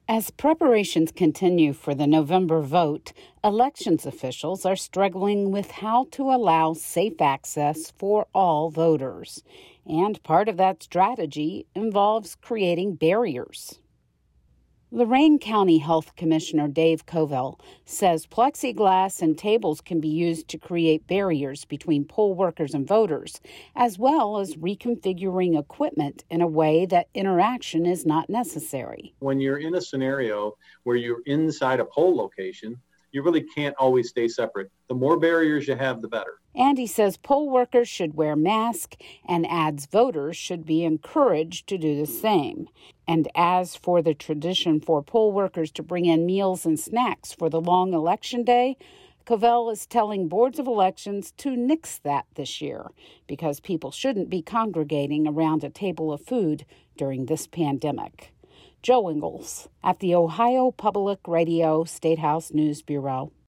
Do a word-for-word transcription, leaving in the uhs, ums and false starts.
As preparations continue for the November vote, elections officials are struggling with how to allow safe access for all voters. And part of that strategy involves creating barriers. Lorain County Health Commissioner Dave Covell says plexiglass and tables can be used to create barriers between poll workers and voters, as well as reconfiguring equipment in a way that interaction is not necessary. When you're in a scenario where you're inside a poll location, you really can't always stay separate. The more barriers you have, the better. And he says poll workers should wear masks and adds voters should be encouraged to do the same. And as for the tradition for poll workers to bring in meals and snacks for the long election day, Covell is telling boards of elections to nix that this year because people shouldn't be congregating around a table of food during this pandemic. Joe Ingles at the Ohio Public Radio State House News Bureau.